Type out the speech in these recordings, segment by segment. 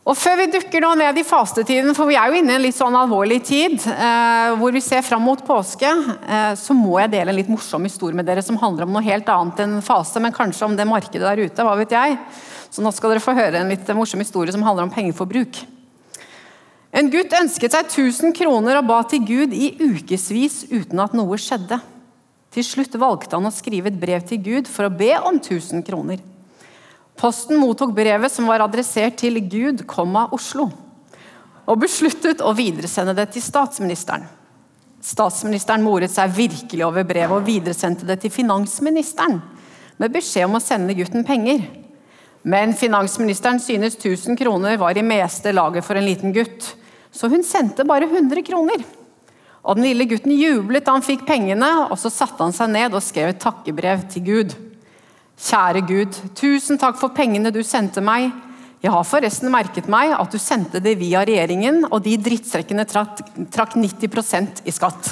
Og før vi dukker nå ned i fastetiden, for vi jo inne i en litt sånn alvorlig tid, hvor vi ser frem mot påske, så må jeg dele en litt morsom historie med dere som handler om noe helt annet enn fase, men kanskje om det markedet der ute, hva vet jeg. Så nå skal dere få høre en litt morsom historie som handler om pengeforbruk. En gutt ønsket seg 1000 kroner og ba til Gud i ukesvis uten at noe skjedde. Til slutt valgte han å skrive et brev til Gud for å be om 1000 kroner. Posten mottok brevet som var adressert til Gud, Oslo, og besluttet å videresende det til statsministeren. Statsministeren moret seg virkelig over brevet og videresendte det til finansministeren, med beskjed om å sende gutten penger. Men finansministeren synes 1000 kroner var i meste laget for en liten gutt, så hun sendte bare 100 kroner. Og den lille gutten jublet da han fikk pengene, og så satte han seg ned og skrev et takkebrev til Gud. Kjære Gud, 1000 takk for pengene du sendte meg. Jeg har forresten merket meg at du sendte det via regjeringen, og de drittstrekkene trakk 90% i skatt.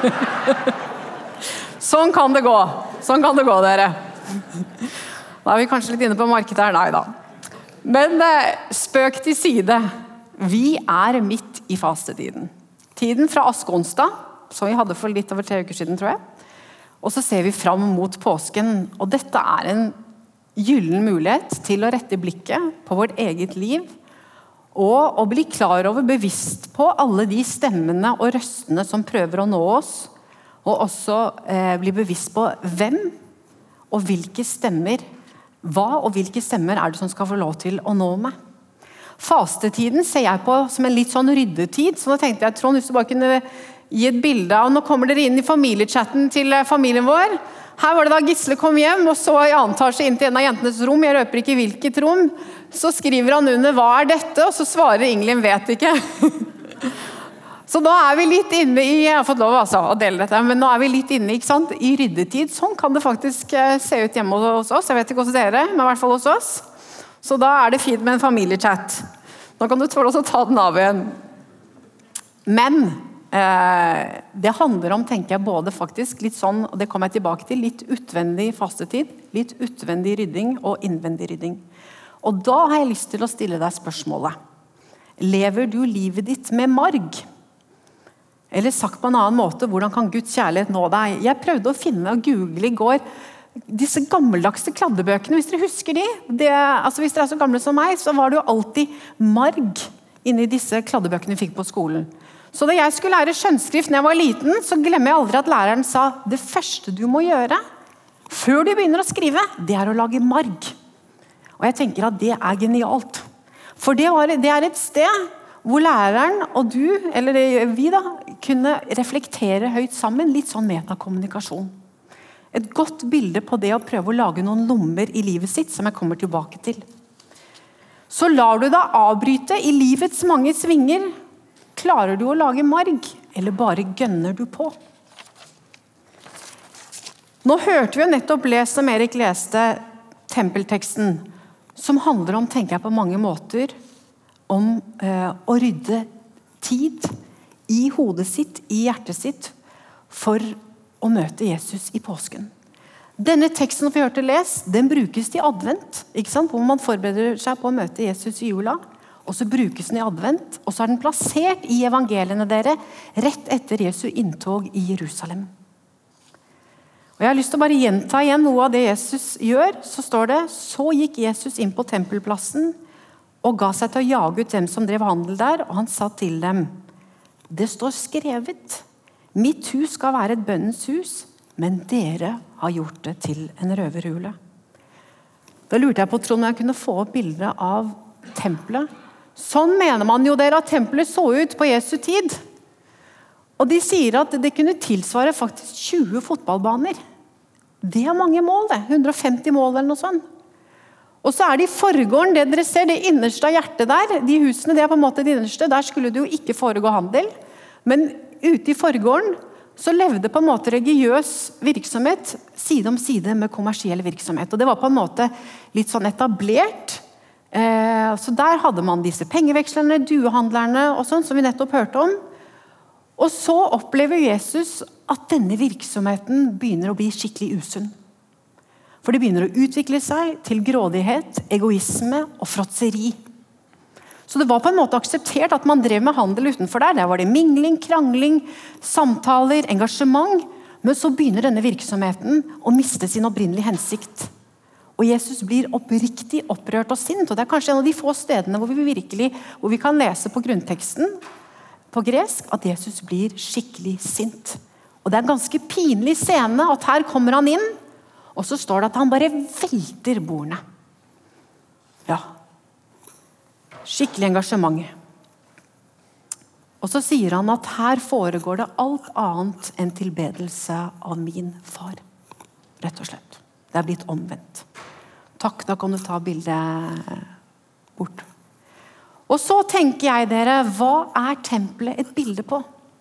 Sånn kan det gå. Sånn kan det gå, dere. Da vi kanskje litt inne på markedet her, nei da. Men spøk til side. Vi midt i fastetiden. Tiden fra Askonsdag, som vi hadde for litt over 3 uker siden, tror jeg. Og så ser vi fram mot påsken, og dette en gyllen mulighet til å rette blikket på vårt eget liv, og å bli klar over, bevisst på alle de stemmene og røstene som prøver å nå oss, og også bli bevisst på hvem og hvilke stemmer, hva og hvilke stemmer det som skal få lov til å nå meg. Fastetiden ser jeg på som en litt sånn ryddetid, så nå tenkte jeg, Trond, hvis du bare kunne gi et bilde av, nå kommer dere inn i familiechatten til familien vår. Her var det da Gisle kom hjem, og så i annen etasje inn til en av jentenes rom, jeg røper ikke hvilket rom, så skriver han under, hva dette? Og så svarer Ingelin, vet ikke. Så da vi litt inne i, jeg har fått lov altså, å dele dette, men nå vi litt inne, ikke sant, i ryddetid. Sånn kan det faktisk se ut hjemme hos oss, jeg vet ikke hos dere, men i hvert fall hos oss. Så da det fint med en familiechat. Nå kan du tåle å ta den av igjen. Men det handler om, tenker jeg, både faktisk litt sånn, og det kommer jeg tilbake til, litt utvendig fastetid, litt utvendig rydding og innvendig rydding. Og da har jeg lyst til å stille deg spørsmålet. Lever du livet ditt med marg? Eller sagt på en annen måte, hvordan kan Guds kjærlighet nå deg? Jeg prøvde å finne og google i går disse gammeldagse kladdebøkene, hvis dere husker de. Altså hvis dere så gamle som meg, så var det jo alltid marg inni disse kladdebøkene vi fikk på skolen. Så da jeg skulle lære skjønnskrift når jeg var liten, så glemmer jeg aldri at læreren sa, det første du må gjøre, før du begynner å skrive, det å lage marg. Og jeg tenker at det genialt. For det et sted hvor læreren og du, eller vi da, kunne reflektere høyt sammen, litt sånn metakommunikasjon. Et godt bilde på det å prøve å lage noen lommer i livet sitt, som jeg kommer tilbake til. Så lar du deg avbryte i livets mange svinger. Klarer du å lage marg, eller bare gønner du på? Nå hørte vi jo nettopp lest som Erik leste tempelteksten, som handler om, tenker jeg på mange måter, om å rydde tid i hodet sitt, i hjertet sitt, for å møte Jesus i påsken. Denne teksten vi hørte lest, den brukes til advent, ikke sant? Hvor man forbereder seg på å møte Jesus i jula, og så brukes den i advent, og så den plassert i evangeliene dere, rett etter Jesu inntog i Jerusalem. Og jeg har lyst til å bare gjenta igjen noe av det Jesus gjør, så står det, så gikk Jesus inn på tempelplassen, og ga seg til å jage ut dem som drev handel der, og han sa til dem, det står skrevet, mitt hus skal være et bønnens hus, men dere har gjort det til en røverhule. Da lurte jeg på, Trond, om jeg kunne få opp bildet av tempelet. Sånn mener man jo dere at tempelet så ut på Jesu tid. Og de sier at det kunne tilsvare faktisk 20 fotballbaner. Det mange mål, det. 150 mål eller noe sånt. Og så det i forgården, det dere ser, det innerste av hjertet der, de husene, det på en måte det innerste, der skulle det jo ikke foregå handel. Men ute i forgården, så levde på en måte religiøs virksomhet side om side med kommersiell virksomhet. Og det var på en måte litt sånn etablert. Så der hadde man disse pengevekslerne, duehandlerne og sånn, som vi nettopp hørte om. Og så opplever Jesus at denne virksomheten begynner å bli skikkelig usunn. For det begynner å utvikle seg til grådighet, egoisme og fråtseri. Så Så det var på en måte akseptert at man drev med handel utenfor der. Der var det mingling, krangling, samtaler, engasjement. Men så begynner denne virksomheten å miste sin opprinnelige hensikt. Og Jesus blir oppriktig opprørt og sint. Og det er kanskje en av de få stedene hvor vi kan lese på grunnteksten på gresk at Jesus blir skikkelig sint. Og det er en ganske pinlig scene at her kommer han inn, og så står det at han bare velter bordene. Ja. Skikkelig engasjement. Og så sier han at her foregår det alt annet enn tilbedelse av min far. Rett og slett. Det er blitt omvendt. Takk, da kan du ta bildet bort. Og så tenker jeg dere, hva er tempelet et bilde på?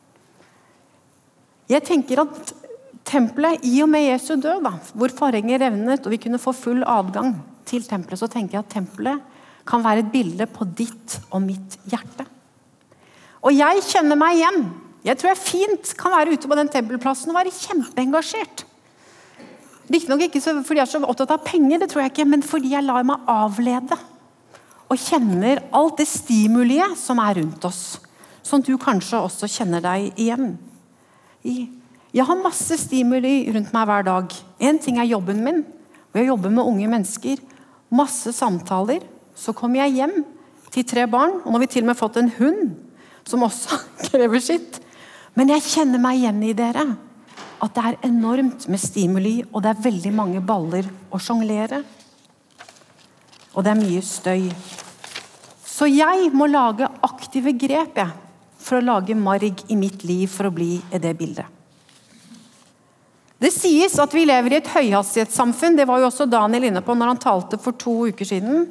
Jeg tenker at tempelet, i og med Jesu død, da, hvor forhenget revnet, og vi kunne få full adgang til tempelet, så tenker jeg at tempelet kan være et bilde på ditt og mitt hjerte. Og jeg kjenner meg igjen. Jeg tror jeg fint kan være ute på den tempelplassen og være kjempeengasjert. Riktignok ikke fordi jeg er så opptatt av penger, det tror jeg ikke, men fordi jeg lar meg avlede og kjenner alt det stimuliet som er rundt oss, sånn at du kanskje også kjenner deg igjen. Jeg har masse stimuli rundt meg hver dag. En ting er jobben min, og jeg jobber med unge mennesker, masse samtaler. Så kommer jeg hjem til 3 barn, og nå har vi til og med fått en hund, som også krever sitt. Men jeg kjenner meg igjen i dere, at det er enormt med stimuli, og det er veldig mange baller å jonglere. Og det er mye støy. Så jeg må lage aktive grep for å lage marg i mitt liv for å bli i det bildet. Det sies at vi lever i et høyhastighetssamfunn. Det var jo også Daniel inne på når han talte for 2 uker siden.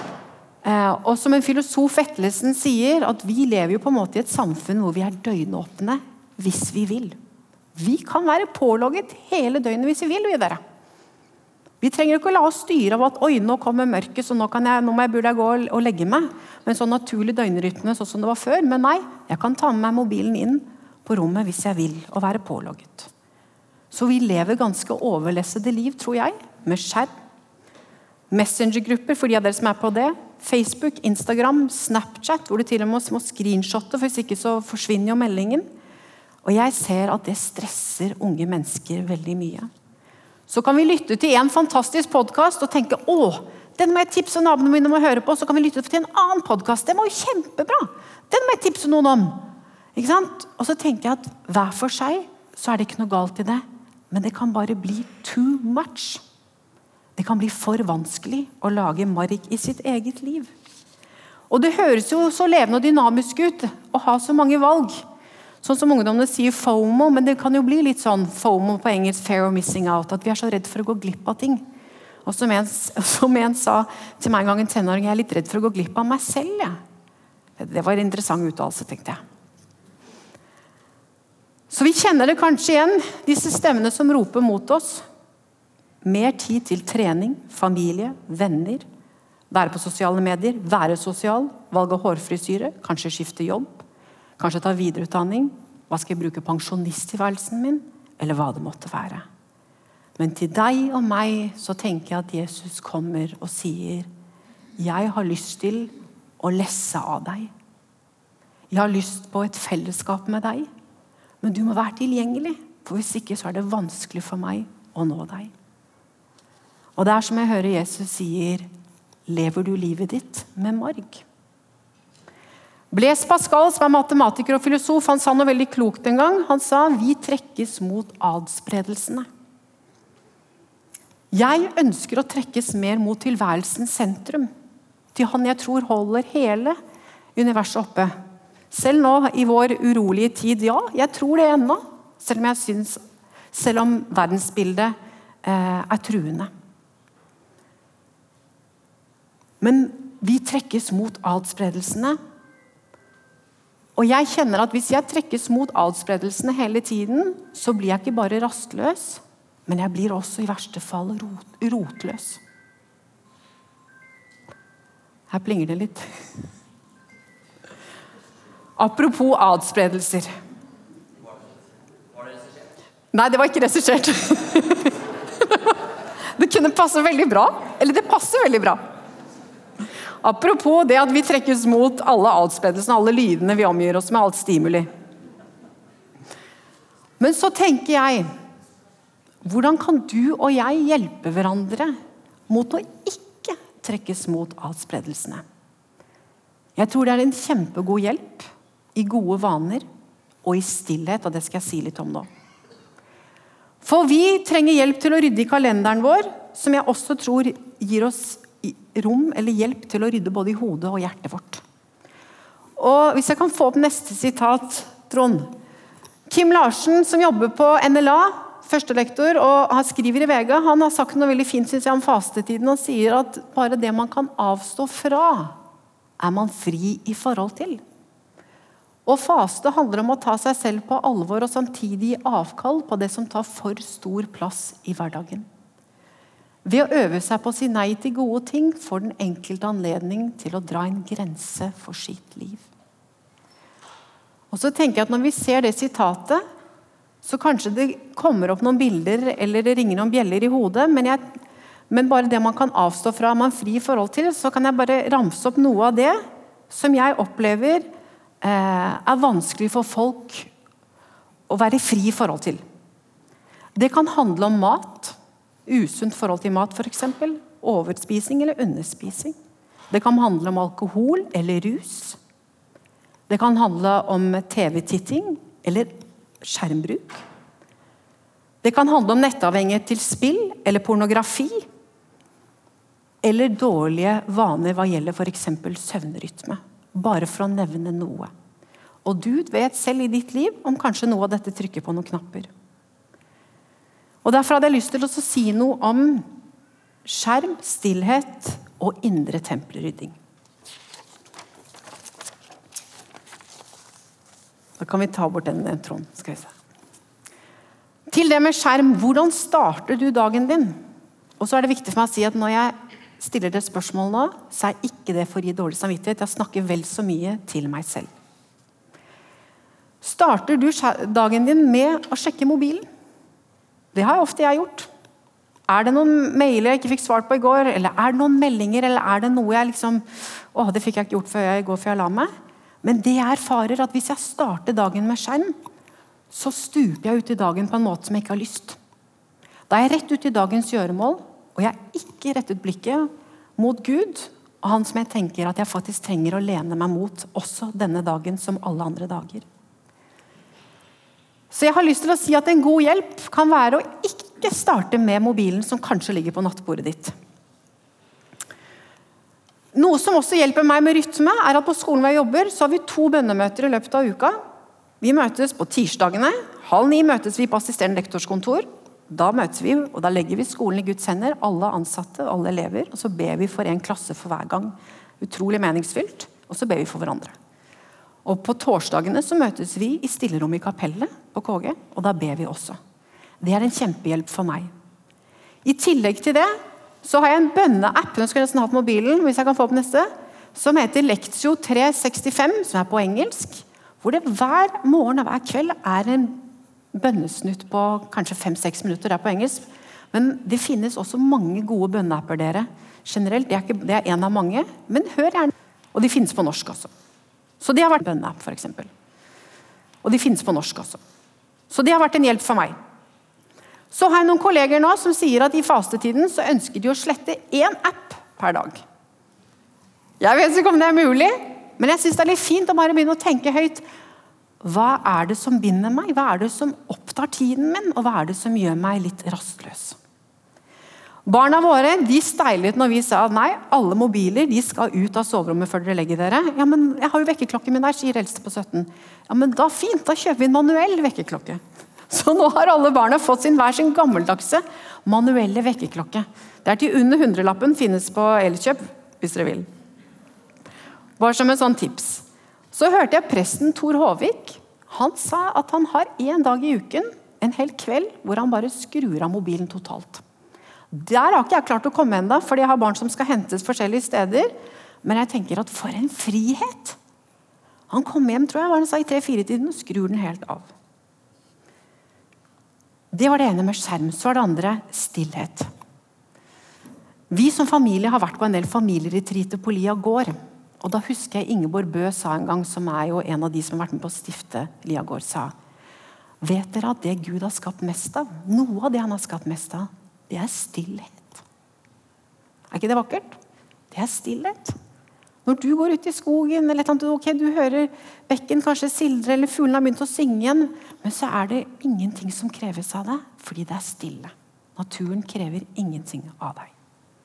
Og som en filosof Vettelsen sier, at vi lever jo på en måte i et samfunn hvor vi er døgnåpne hvis vi vil. Vi kan være pålogget hele døgnet hvis vi vil, dere. Vi trenger ikke å la oss styre av at oi, nå kommer mørket, så burde jeg gå og legge meg. Men sånn naturlig døgnrytme, sånn som det var før. Men nei, jeg kan ta med meg mobilen inn på rommet hvis jeg vil, og være pålogget. Så vi lever ganske overlessede liv, tror jeg, med skjerm. Messengergrupper, for de av dere som er på det. Facebook, Instagram, Snapchat, hvor du til og med må screenshotte, for hvis ikke så forsvinner jo meldingen. Og jeg ser at det stresser unge mennesker veldig mye. Så kan vi lytte til en fantastisk podcast og tenke, den må jeg tipse naboene mine om å høre på, så kan vi lytte til en annen podcast. Den var jo kjempebra. Den må jeg tipse noen om. Ikke sant? Og så tenker jeg at hver for seg, så er det ikke noe galt i det. Men det kan bare bli too much. Det kan bli for vanskelig å lage marg i sitt eget liv. Og det høres jo så levende og dynamisk ut å ha så mange valg. Sånn som ungdommene sier FOMO, men det kan jo bli litt sånn FOMO på engelsk, fear of missing out, at vi er så redd for å gå glipp av ting. Og som en sa til meg en gang en tenåring, jeg er litt redd for å gå glipp av meg selv. Det var en interessant uttalelse, tenkte jeg. Så vi kjenner det kanskje igjen, disse stemmene som roper mot oss. Mer tid til trening, familie, venner, være på sosiale medier, være sosial, valg av hårfrisyre, kanskje skifte jobb. Kanskje ta videreutdanning, hva skal jeg bruke pensjonisttilværelsen min, eller hva det måtte være. Men til deg og meg så tenker jeg at Jesus kommer og sier, jeg har lyst til å lesse av deg. Jeg har lyst på et fellesskap med deg, men du må være tilgjengelig, for hvis ikke så er det vanskelig for meg å nå deg. Og det er som jeg hører Jesus sier, lever du livet ditt med marg? Blaise Pascal, som er matematiker og filosof, han sa noe veldig klokt en gang. Han sa, vi trekkes mot adspredelsene. Jeg ønsker å trekkes mer mot tilværelsens sentrum. Til han jeg tror holder hele universet oppe. Selv nå, i vår urolige tid, ja, jeg tror det ennå. Selv om verdensbildet er truende. Men vi trekkes mot adspredelsene. Og jeg kjenner at hvis jeg trekkes mot adspredelsene hele tiden, så blir jeg ikke bare rastløs, men jeg blir også i verste fall rotløs. Her plinger det litt. Apropos adspredelser. Nei, det var ikke regissert. Det kunne passe veldig bra. Eller det passer veldig bra. Apropos det at vi trekkes mot alle adspredelsene, alle lydene vi omgir oss med, alt stimuli. Men så tenker jeg, hvordan kan du og jeg hjelpe hverandre mot å ikke trekkes mot adspredelsene? Jeg tror det en kjempegod hjelp i gode vaner og i stillhet, og det skal jeg si litt om nå. For vi trenger hjelp til å rydde i kalenderen vår, som jeg også tror gir oss rom eller hjelp til å rydde både i hodet og hjertet vårt. Og hvis jeg kan få opp neste sitat, Trond. Kim Larsen, som jobber på NLA, førstelektor, og han skriver i VG, han har sagt noe veldig fint synes jeg, om fastetiden. Han sier at bare det man kan avstå fra, man fri i forhold til. Og faste handler om å ta seg selv på alvor og samtidig avkall på det som tar for stor plass i hverdagen. Ved å øve seg på å si nei til gode ting får den enkelte anledning til å dra en grense for sitt liv. Og så tenker jeg at når vi ser det sitatet, så kanskje det kommer opp noen bilder eller det ringer noen bjeller i hodet, men bare det man kan avstå fra, man fri i forhold til, så kan jeg bare ramse opp noe av det som jeg opplever vanskelig for folk å være fri i forhold til. Det kan handle om mat, usunt forhold til mat for eksempel, overspising eller underspising. Det kan handle om alkohol eller rus. Det kan handle om TV-titting eller skjermbruk. Det kan handle om nettavhengighet til spill eller pornografi, eller dårlige vaner hva gjelder for eksempel søvnrytme. Bare for å nevne noe. Og du vet selv i ditt liv om kanskje noe av dette trykker på noen knapper. Og derfor hadde jeg lyst til å si noe om skjerm, stillhet og indre tempelrydding. Da kan vi ta bort den Trond, skal vi se. Til det med skjerm, hvordan starter du dagen din? Og så det viktig for meg å si at når jeg stiller det spørsmål nå, så ikke det for å gi dårlig samvittighet. Jeg snakker vel så mye til meg selv. Starter du dagen din med å sjekke mobilen? Det har ofte jeg gjort. Det noen mailer jeg ikke fikk svart på i går, eller det noen meldinger, eller det noe jeg det fikk jeg ikke gjort før jeg går før jeg la meg. Men det jeg erfarer at hvis jeg starter dagen med skjerm, så stuper jeg ut i dagen på en måte som jeg ikke har lyst. Da jeg rett ut i dagens gjøremål, og jeg ikke rettet blikket mot Gud, og han som jeg tenker at jeg faktisk trenger å lene meg mot, også denne dagen som alle andre dager. Så jeg har lyst til å si at en god hjelp kan være å ikke starte med mobilen som kanskje ligger på nattbordet ditt. Noe som også hjelper meg med rytme, at på skolen hvor jeg jobber, så har vi 2 bønnemøter i løpet av uka. Vi møtes på tirsdagene, 8:30 møtes vi på assisterende lektorskontor. Da møtes vi, og da legger vi skolen i Guds hender, alle ansatte, alle elever, og så ber vi for en klasse for hver gang. Utrolig meningsfylt, og så ber vi for hverandre. Og på torsdagene så møtes vi i stillerom i kapellet på KG, og da ber vi også. Det en kjempehjelp for meg. I tillegg til det, så har jeg en bønneapp, nå skal jeg nesten ha på mobilen, hvis jeg kan få opp neste, som heter Lectio 365, som på engelsk, hvor det hver morgen og hver kveld en bønnesnutt på kanskje 5-6 minutter, det på engelsk. Men det finnes også mange gode bønneapper dere. Generelt, det en av mange, men hør gjerne. Og de finnes på norsk også. Så det har vært bønneapp for eksempel. Og de finnes på norsk også. Så det har vært en hjelp for meg. Så har jeg noen kolleger nå som sier at i fastetiden så ønsker de å slette 1 app per dag. Jeg vet ikke om det mulig, men jeg synes det litt fint å bare begynne å tenke høyt. Hva det som binder meg? Hva det som opptar tiden min? Og hva det som gjør meg litt rastløs? Barna våre, de steilet når vi sa at nei, alle mobiler, de skal ut av soverommet før dere legger dere. Ja, men jeg har jo vekkerklokken min der, sier eldste på 17. Ja, men da fint, da kjøper vi en manuell vekkerklokke. Så nå har alle barna fått hver sin gammeldagse manuelle vekkerklokke. Det til under 100-lappen, finnes på Elkjøp, hvis dere vil. Bare som en sånn tips. Så hørte jeg presten Tor Håvik. Han sa at han har 1 dag i uken, en hel kveld, hvor han bare skrur av mobilen totalt. Der har ikke jeg klart å komme enda, fordi jeg har barn som skal hentes forskjellige steder. Men jeg tenker at for en frihet. Han kom hjem, tror jeg, var han sa i 3-4-tiden, og skrur den helt av. Det var det ene med skjerm, så var det andre stillhet. Vi som familie har vært på en del familieretreater på Lia gård. Og da husker jeg Ingeborg Bø sa en gang, som jo en av de som har vært med på å stifte Lia gård, sa: vet dere at det Gud har skapt mest av, noe av det han har skapt mest av, det stillhet. Ikke det vakkert? Det stillhet. Når du går ut i skogen, eller okay, du hører bekken kanskje sildre, eller fuglen har begynt å synge igjen, men så det ingenting som kreves av deg, fordi det stille. Naturen krever ingenting av deg.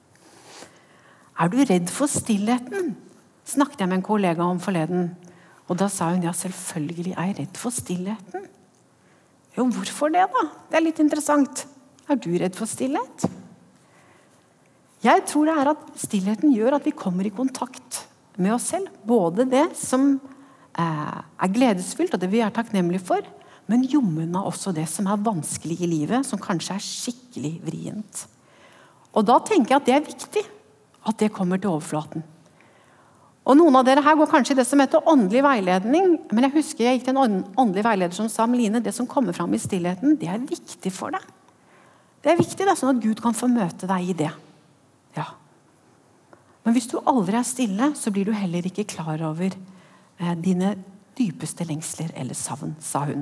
Du redd for stillheten? Snakket jeg med en kollega om forleden, og da sa hun, ja, selvfølgelig jeg redd for stillheten. Jo, hvorfor det da? Det litt interessant. Du redd for stillhet? Jeg tror det at stillheten gjør at vi kommer i kontakt med oss selv. Både det som gledesfylt, og det vi takknemlige for, men jommene også det som vanskelig i livet, som kanskje skikkelig vrient. Og da tenker jeg at det viktig, at det kommer til overflaten. Og noen av dere her går kanskje i det som heter åndelig veiledning, men jeg husker jeg gikk til en åndelig veileder som sa, Meline, det som kommer fram i stillheten, det viktig for deg. Det viktig, sånn at Gud kan få møte deg i det. Ja. Men hvis du aldri stille, så blir du heller ikke klar over dine dypeste lengsler eller savn, sa hun.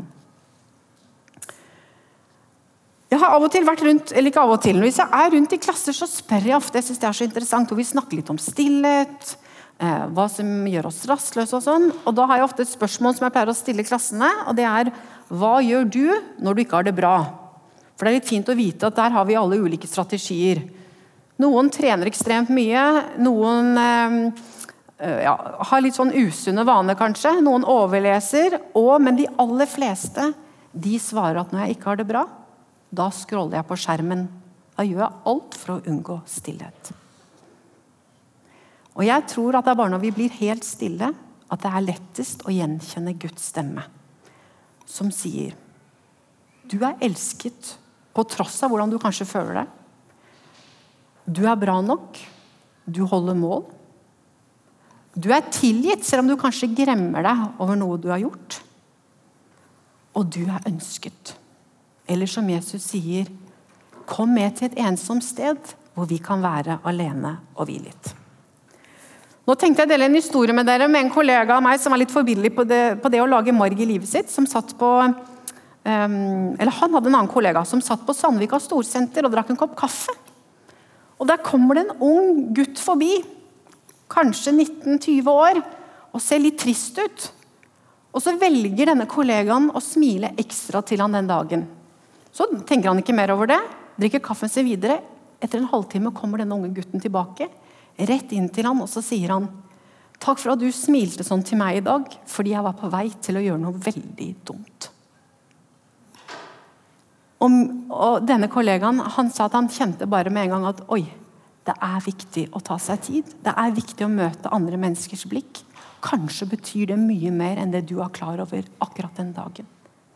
Jeg har av og til vært rundt, eller ikke av og til, hvis jeg rundt i klasser, så spør jeg ofte, jeg synes det så interessant, og vi snakker litt om stillhet, hva som gjør oss rastløse og sånn. Og da har jeg ofte et spørsmål som jeg pleier å stille klassene, og det hva gjør du når du ikke har det bra? For det litt fint å vite at der har vi alle ulike strategier. Noen trener ekstremt mye, noen har litt sånn usunne vaner kanskje, noen overleser, men de aller fleste, de svarer at når jeg ikke har det bra, da scroller jeg på skjermen. Da gjør jeg alt for å unngå stillhet. Og jeg tror at det bare når vi blir helt stille, at det lettest å gjenkjenne Guds stemme, som sier, du elsket på tross av hvordan du kanskje føler det. Du bra nok. Du holder mål. Du tilgitt, selv om du kanskje gremmer deg over noe du har gjort. Og du ønsket. Eller som Jesus sier, kom med til et ensomt sted, hvor vi kan være alene og hvile litt. Nå tenkte jeg dele en historie med dere med en kollega av meg som litt forbilledlig på det å lage marg i livet sitt, som satt på, eller han hadde en annen kollega som satt på Sandvika Storsenter og drakk en kopp kaffe. Og der kommer det en ung gutt forbi, kanskje 19-20 år, og ser litt trist ut. Og så velger denne kollegaen å smile ekstra til han den dagen. Så tenker han ikke mer over det, drikker kaffen sin videre. Etter en halvtime kommer denne unge gutten tilbake, rett inn til han, og så sier han, takk for at du smilte sånn til meg i dag, fordi jeg var på vei til å gjøre noe veldig dumt. Og denne kollegaen, han sa at han kjente bare med en gang at, oi, det viktig å ta seg tid. Det viktig å møte andre menneskers blikk. Kanskje betyr det mye mer enn det du er klar over akkurat den dagen.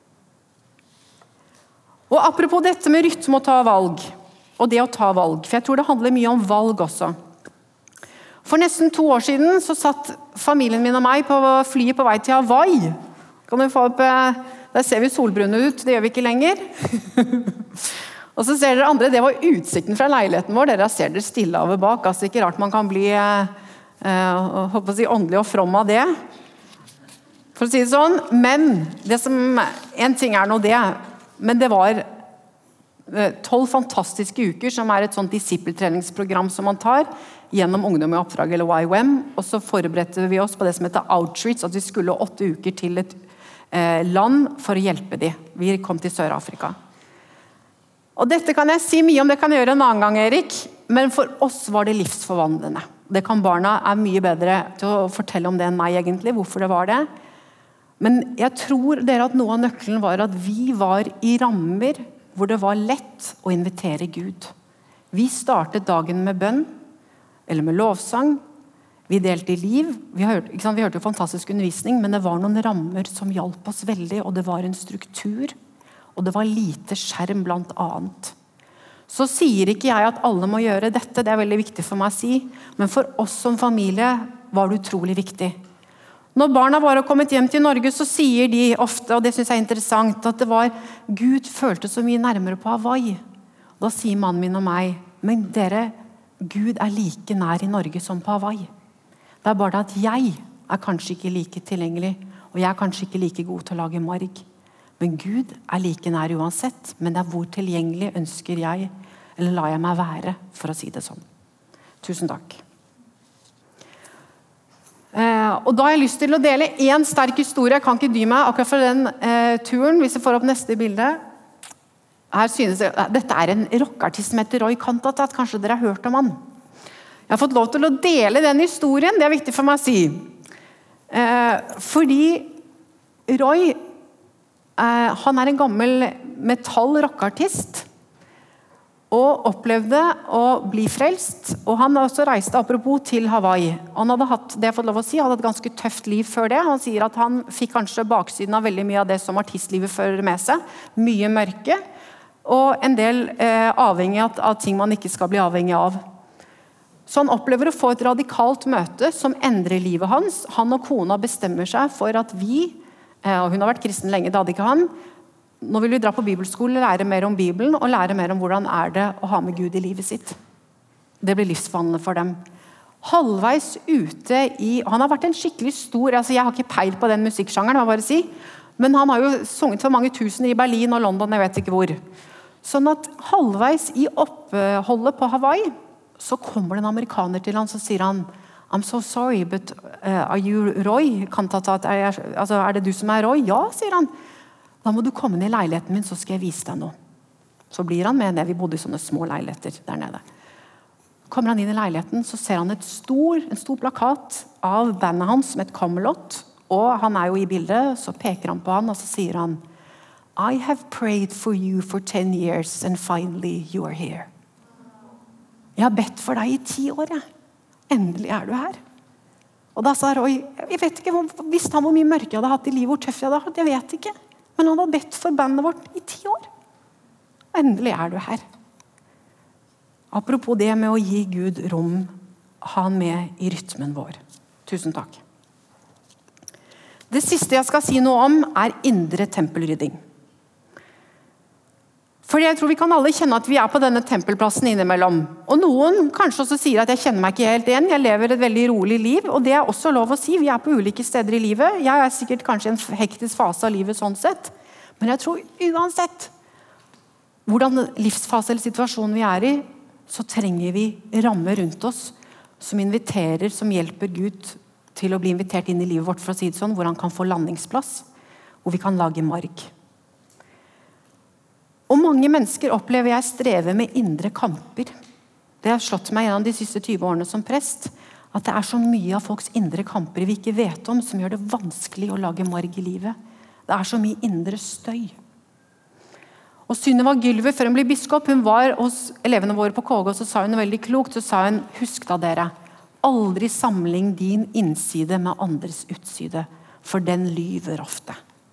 Og apropos dette med rytme å ta valg, og det å ta valg, for jeg tror det handler mye om valg også. For nesten 2 år siden så satt familien min og meg på flyet på vei til Hawaii. Kan du få opp, der ser vi solbrune ut, det gjør vi ikke lenger. Og så ser dere andre, det var utsikten fra leiligheten vår, dere ser dere stille over bak, altså ikke rart man kan bli håper å si, åndelig og from av det. For å si det sånn, men det som, en ting nå det, men det var 12 fantastiske uker som et sånt disippeltreningsprogram som man tar gjennom Ungdom i oppdrag eller YWAM, og så forberedte vi oss på det som heter Outreach, at vi skulle 8 uker til et land for å hjelpe dem. Vi kom til Sør-Afrika. Og dette kan jeg si mye om, det kan jeg gjøre en annen gang, Erik, men for oss var det livsforvandlende. Det kan barna mye bedre til å fortelle om det enn meg egentlig, hvorfor det var det. Men jeg tror dere at noe av nøkkelen var at vi var i rammer hvor det var lett å invitere Gud. Vi startet dagen med bønn, eller med lovsang. Vi delte i liv. Vi hørte jo fantastisk undervisning, men det var noen rammer som hjalp oss veldig, og det var en struktur, og det var lite skjerm blant annet. Så sier ikke jeg at alle må gjøre dette, det veldig viktig for meg å si, men for oss som familie var det utrolig viktig. Når barna var kommet hjem til Norge, så sier de ofte, og det synes jeg er interessant, at det var Gud følte så mye nærmere på Hawaii. Da sier mannen min og meg, men dere, Gud like nær i Norge som på Hawaii. Det bare det at jeg kanskje ikke like tilgjengelig, og jeg kanskje ikke like god til å lage marg. Men Gud like nær uansett, men det hvor tilgjengelig ønsker jeg, eller lar jeg meg være, for å si det sånn. Tusen takk. Og da har jeg lyst til å dele en sterk historie. Jeg kan ikke dy meg akkurat for den turen. Hvis jeg får opp neste bilde. Her synes jeg, dette en rockartist som heter Roy Cantatas. Kanskje dere har hørt om han. Jeg har fått lov til å dele den historien. Det viktig for meg å si. Fordi Roy, han en gammel metall-rockartist. Og opplevde å bli frelst, og han også reiste apropos til Hawaii. Han hadde hatt, det jeg har fått lov å si, hadde et ganske tøft liv før det. Han sier at han fikk kanskje baksiden av veldig mye av det som artistlivet fører med seg. Mye mørke, og en del avhengig av ting man ikke skal bli avhengig av. Så han opplever å få et radikalt møte som endrer livet hans. Han og kona bestemmer seg for at og hun har vært kristen lenge, det hadde ikke han. Nå vil vi dra på bibelskole, lære mer om Bibelen, og lære mer om hvordan det å ha med Gud i livet sitt. Det blir livsforvandlende for dem. Halvveis ute han har vært en skikkelig stor, jeg har ikke peil på den musikksjangeren, må jeg bare si, men han har jo sunget for mange tusen i Berlin og London, jeg vet ikke hvor. Sånn at halvveis i oppholdet på Hawaii, så kommer det en amerikaner til han, så sier han, I'm so sorry, but are you Roy? Det du som Roy? Ja, sier han. Da må du komme ned i leiligheten min, så skal jeg vise deg noe. Så blir han med ned, vi bodde i sånne små leiligheter der nede. Kommer han inn i leiligheten, så ser han en stor plakat av bandet hans som et Camelot, og han jo i bildet, så peker han på han, og så sier han, I have prayed for you for 10 years, and finally you are here. Jeg har bedt for deg i 10 år, jeg. Endelig du her. Og da sa Roy, jeg vet ikke, visste han hvor mye mørke jeg hadde hatt i livet, hvor tøff jeg hadde hatt, jeg vet ikke. Men han hadde bedt for bandet vårt i 10 år. Endelig du her. Apropos det med å gi Gud rom, ha han med i rytmen vår. Tusen takk. Det siste jeg skal si noe om indre tempelrydding. For jeg tror vi kan alle kjenne at vi på denne tempelplassen innimellom. Og noen kanskje også sier at jeg kjenner meg ikke helt igjen. Jeg lever et veldig rolig liv, og det også lov å si. Vi på ulike steder i livet. Jeg sikkert kanskje i en hektisk fase av livet sånn sett. Men jeg tror uansett hvordan livsfase eller situasjon vi i, så trenger vi rammer rundt oss som inviterer, som hjelper Gud til å bli invitert inn i livet vårt, for å si det sånn, hvor han kan få landingsplass, hvor vi kan lage marg. Og mange mennesker opplever jeg strever med indre kamper. Det har slått meg gjennom de siste 20 årene som prest, at det så mye av folks indre kamper vi ikke vet om, som gjør det vanskelig å lage marg i livet. Det så mye indre støy. Og Synnøve Gylve, før hun ble biskop, hun var hos elevene våre på KG, og så sa hun veldig klokt, så sa hun, husk da dere, aldri sammenlign din innside med andres utside, for den lyver ofte.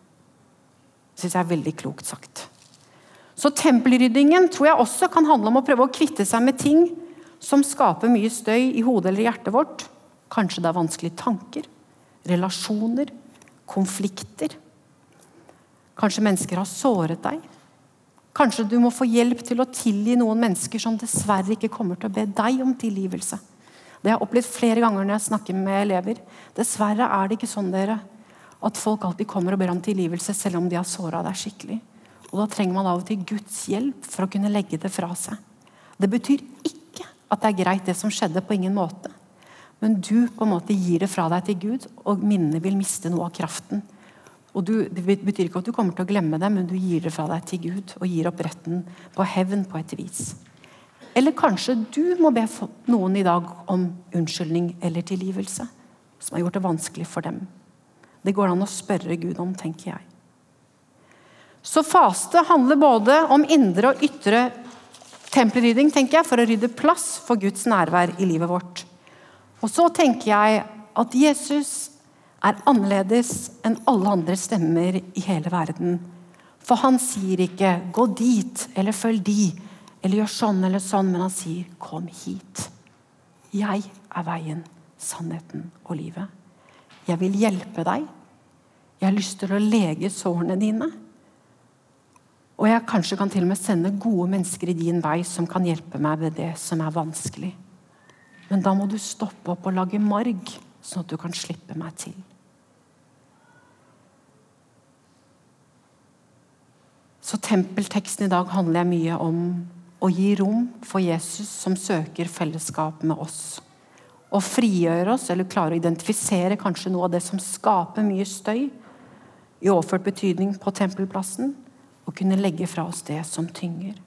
Det synes jeg veldig klokt sagt. Så tempelryddingen tror jeg også kan handle om å prøve å kvitte seg med ting som skaper mye støy i hodet eller hjertet vårt. Kanskje det vanskelige tanker, relasjoner, konflikter. Kanskje mennesker har såret deg. Kanskje du må få hjelp til å tilgi noen mennesker som dessverre ikke kommer til å be deg om tilgivelse. Det har jeg opplevd flere ganger når jeg snakker med elever. Dessverre det ikke sånn dere, at folk alltid kommer og ber om tilgivelse selv om de har såret deg skikkelig. Og da trenger man av og til Guds hjelp for å kunne legge det fra seg. Det betyr ikke at det greit det som skjedde, på ingen måte. Men du på en måte gir det fra deg til Gud, og minnene vil miste noe av kraften. Og det betyr ikke at du kommer til å glemme det, men du gir det fra deg til Gud, og gir opp retten på hevn på et vis. Eller kanskje du må be noen i dag om unnskyldning eller tilgivelse, som har gjort det vanskelig for dem. Det går an å spørre Gud om, tenker jeg. Så faste handler både om indre og ytre tempelrydding, tenker jeg, for å rydde plass for Guds nærvær i livet vårt. Og så tenker jeg at Jesus annerledes enn alle andre stemmer i hele verden. For han sier ikke, gå dit, eller følg de, eller gjør sånn eller sånn, men han sier, kom hit. Jeg veien, sannheten og livet. Jeg vil hjelpe deg. Jeg har lyst til å lege sårene dine. Og jeg kanskje kan til og med sende gode mennesker i din vei som kan hjelpe meg med det som vanskelig. Men da må du stoppe opp og lage marg, sånn at du kan slippe meg til. Så tempelteksten i dag handler mye om å gi rom for Jesus som søker fellesskap med oss. Og frigjøre oss, eller klare å identifisere kanskje noe av det som skaper mye støy i overført betydning på tempelplassen, og kunne legge fra oss det som tynger.